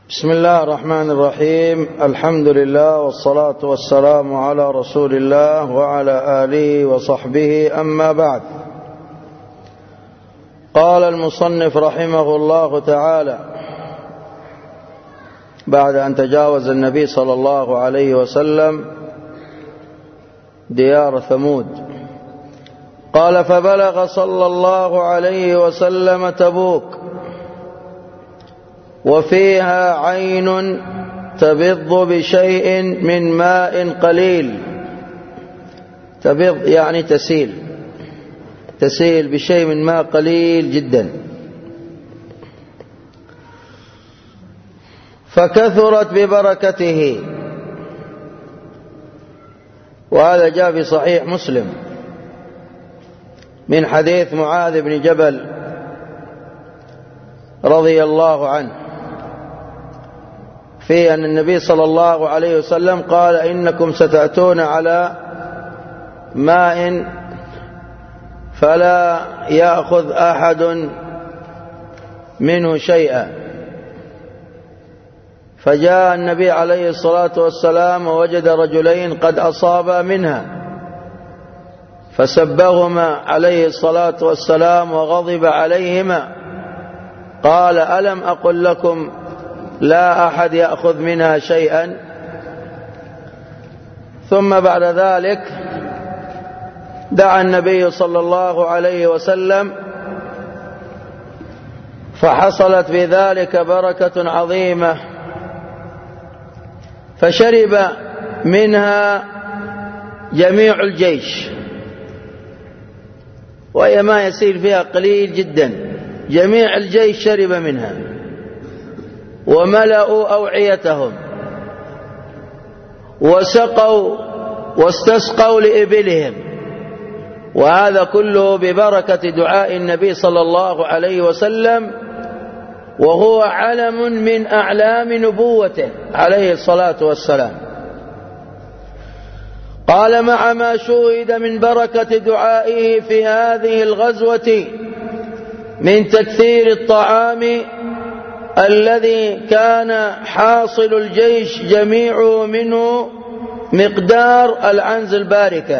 بسم الله الرحمن الرحيم. الحمد لله والصلاة والسلام على رسول الله وعلى آله وصحبه، أما بعد. قال المصنف رحمه الله تعالى بعد أن تجاوز النبي صلى الله عليه وسلم ديار ثمود، قال: فبلغ صلى الله عليه وسلم تبوك وفيها عين تبض بشيء من ماء قليل. تبض يعني تسيل بشيء من ماء قليل جدا، فكثرت ببركته. وهذا جاء في صحيح مسلم من حديث معاذ بن جبل رضي الله عنه، في أن النبي صلى الله عليه وسلم قال: إنكم ستأتون على ماء فلا يأخذ أحد منه شيئا. فجاء النبي عليه الصلاة والسلام ووجد رجلين قد أصابا منها، فسبهما عليه الصلاة والسلام وغضب عليهما، قال: ألم أقل لكم لا أحد يأخذ منها شيئا؟ ثم بعد ذلك دعا النبي صلى الله عليه وسلم، فحصلت في ذلك بركة عظيمة، فشرب منها جميع الجيش، وهي ما يسير فيها قليل جدا. جميع الجيش شرب منها وملأوا أوعيتهم وسقوا واستسقوا لإبلهم، وهذا كله ببركة دعاء النبي صلى الله عليه وسلم، وهو علم من أعلام نبوته عليه الصلاة والسلام. قال: مع ما شهد من بركة دعائه في هذه الغزوة من تكثير الطعام الذي كان حاصل الجيش جميعه منه مقدار العنز الباركة،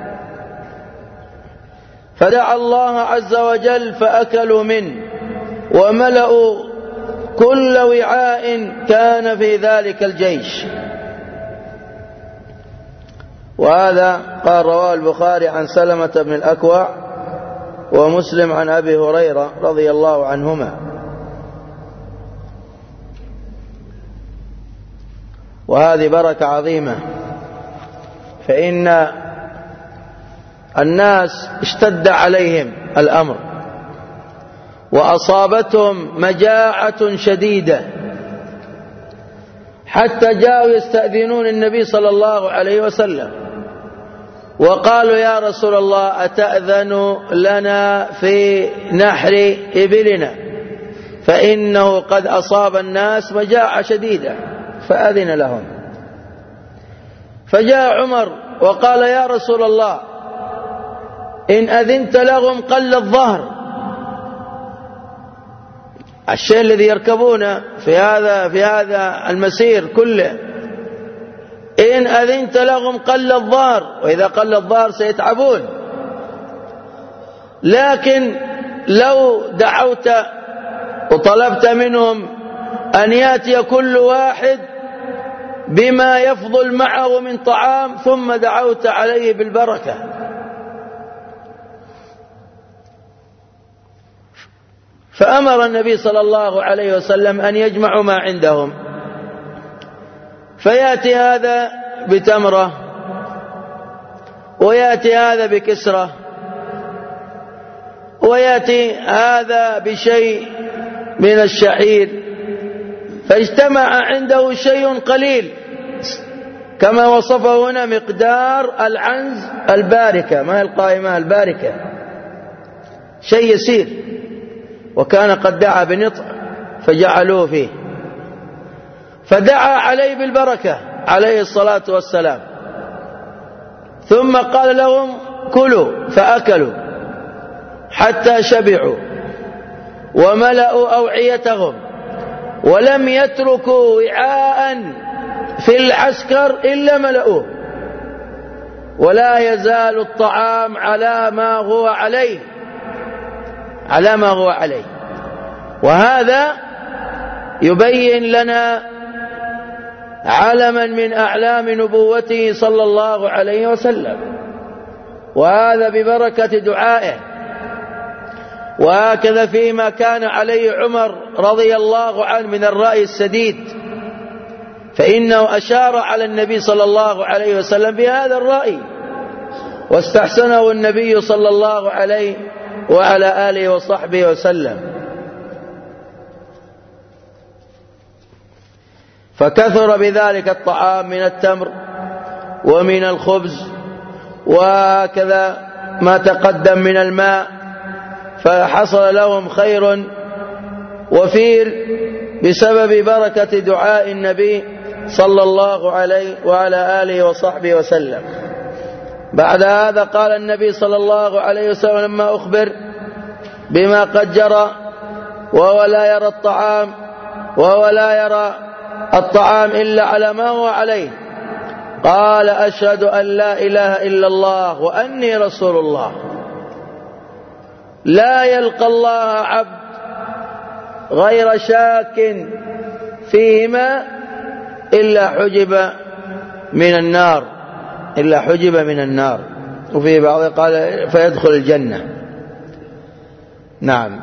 فدعا الله عز وجل فأكلوا منه وملأوا كل وعاء كان في ذلك الجيش. وهذا قال رواه البخاري عن سلمة بن الأكوع، ومسلم عن أبي هريرة رضي الله عنهما. وهذه بركة عظيمة، فإن الناس اشتد عليهم الأمر وأصابتهم مجاعة شديدة، حتى جاءوا يستأذنون النبي صلى الله عليه وسلم وقالوا: يا رسول الله، أتأذن لنا في نحر إبلنا، فإنه قد أصاب الناس مجاعة شديدة. فأذن لهم. فجاء عمر وقال: يا رسول الله، إن أذنت لهم قل الظهر، الشيء الذي يركبونه في هذا المسير كله، إن أذنت لهم قل الظهر، وإذا قل الظهر سيتعبون، لكن لو دعوت وطلبت منهم أن يأتي كل واحد بما يفضل معه من طعام، ثم دعوت عليه بالبركة. فأمر النبي صلى الله عليه وسلم أن يجمعوا ما عندهم، فيأتي هذا بتمرة ويأتي هذا بكسرة ويأتي هذا بشيء من الشعير، فاجتمع عنده شيء قليل كما وصفه هنا، مقدار العنز الباركة، ما القائمة الباركة، شيء يسير. وكان قد دعا بنطع فجعلوه فيه، فدعا عليه بالبركة عليه الصلاة والسلام، ثم قال لهم: كلوا، فأكلوا حتى شبعوا وملأوا أوعيتهم ولم يتركوا وعاء في العسكر إلا ملؤوه، ولا يزال الطعام على ما هو عليه. وهذا يبين لنا علما من أعلام نبوته صلى الله عليه وسلم، وهذا ببركة دعائه. وهكذا فيما كان عليه عمر رضي الله عنه من الرأي السديد، فإنه أشار على النبي صلى الله عليه وسلم بهذا الرأي، واستحسنه النبي صلى الله عليه وعلى آله وصحبه وسلم. فكثر بذلك الطعام من التمر ومن الخبز، وكذا ما تقدم من الماء، فحصل لهم خير وفير بسبب بركة دعاء النبي صلى الله عليه وعلى آله وصحبه وسلم. بعد هذا قال النبي صلى الله عليه وسلم لما أخبر بما قد جرى وهو لا يرى الطعام إلا على ما هو عليه، قال أشهد أن لا إله إلا الله وأني رسول الله. لا يلقى الله عبد غير شاك فيهما إلا حجب من النار، وفي بعض قال فيدخل الجنة. نعم.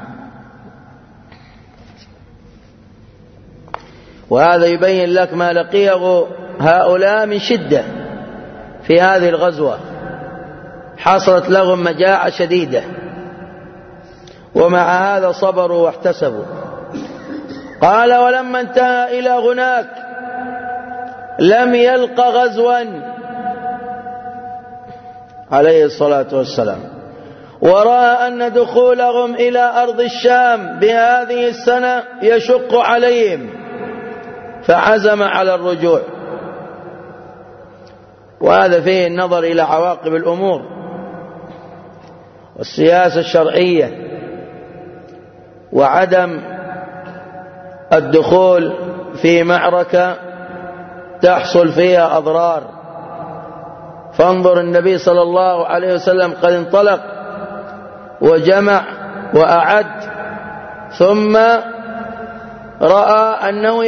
وهذا يبين لك ما لقيه هؤلاء من شدة في هذه الغزوة، حصلت لهم مجاعة شديدة، ومع هذا صبروا واحتسبوا. قال ولما انتهى إلى هناك لم يلق غزوا عليه الصلاة والسلام، ورأى أن دخولهم إلى أرض الشام بهذه السنة يشق عليهم، فعزم على الرجوع. وهذا فيه النظر إلى عواقب الأمور والسياسة الشرعية، وعدم الدخول في معركة تحصل فيها أضرار. فانظر النبي صلى الله عليه وسلم قد انطلق وجمع وأعد، ثم رأى أنه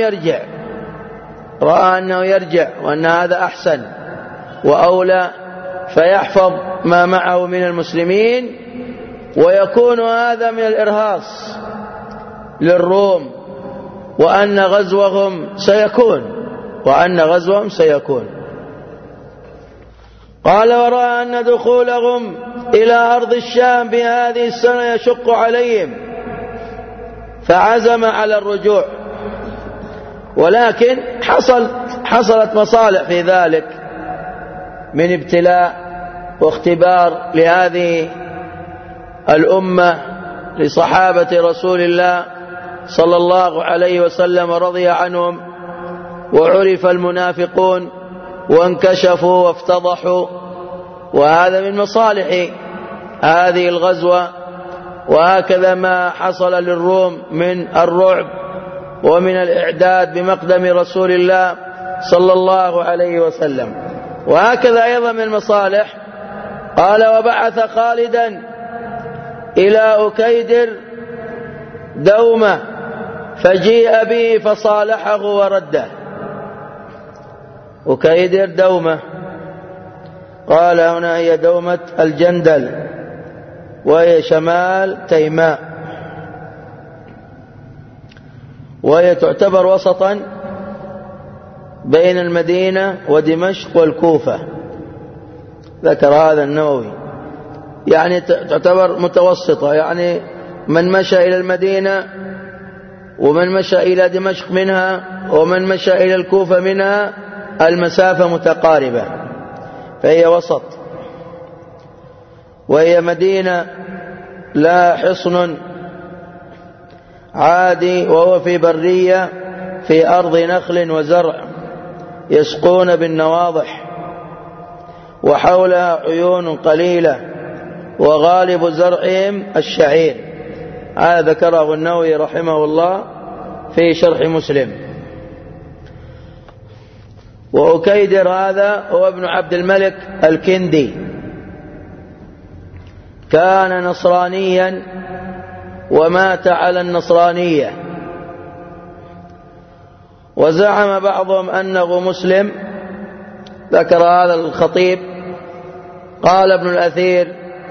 يرجع وأن هذا أحسن وأولى، فيحفظ ما معه من المسلمين، ويكون هذا من الإرهاص للروم، وأن غزوهم سيكون. قال ورأى أن دخولهم إلى أرض الشام بهذه السنة يشق عليهم، فعزم على الرجوع. ولكن حصلت مصالح في ذلك من ابتلاء واختبار لهذه الأمة لصحابة رسول الله صلى الله عليه وسلم ورضي عنهم، وعرف المنافقون وانكشفوا وافتضحوا. وهذا من مصالح هذه الغزوة. وهكذا ما حصل للروم من الرعب ومن الإعداد بمقدم رسول الله صلى الله عليه وسلم. وهكذا أيضا من المصالح. قال وبعث خالدا إلى أكيدر دومة فجيء به فصالحه ورده. أكيدر دومة، قال هنا هي دومة الجندل، وهي شمال تيماء، وهي تعتبر وسطا بين المدينة ودمشق والكوفة، ذكر هذا النووي. يعني تعتبر متوسطة، يعني من مشى إلى المدينة ومن مشى إلى دمشق منها ومن مشى إلى الكوفة منها المسافة متقاربة، فهي وسط. وهي مدينة لا حصن عادي، وهو في برية في أرض نخل وزرع يسقون بالنواضح، وحولها عيون قليلة، وغالب زرعهم الشعير. هذا ذكره النووي رحمه الله في شرح مسلم. وأكيدر هذا هو ابن عبد الملك الكندي، كان نصرانيا ومات على النصرانية، وزعم بعضهم أنه مسلم. ذكر هذا الخطيب، قال ابن الأثير: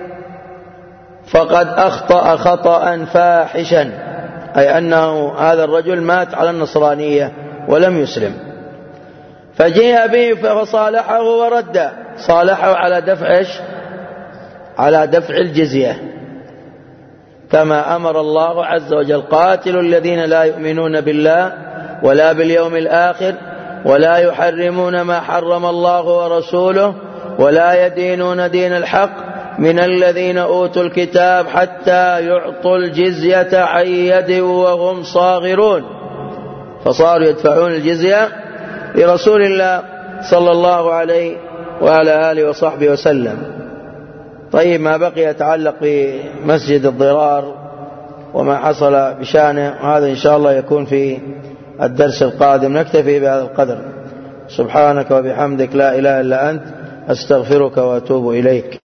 فقد أخطأ خطأ فاحشا، أي أنه هذا الرجل مات على النصرانية ولم يسلم. فجيء به فصالحه ورد، صالحه على دفع على دفع الجزية، كما أمر الله عز وجل: قاتلوا الذين لا يؤمنون بالله ولا باليوم الآخر ولا يحرمون ما حرم الله ورسوله ولا يدينون دين الحق من الذين أوتوا الكتاب حتى يعطوا الجزية عن يد وهم صاغرون. فصاروا يدفعون الجزية لرسول الله صلى الله عليه وعلى آله وصحبه وسلم. طيب، ما بقي يتعلق بمسجد الضرار وما حصل بشأنه، هذا إن شاء الله يكون في الدرس القادم. نكتفي بهذا القدر. سبحانك وبحمدك، لا إله إلا أنت، أستغفرك وأتوب إليك.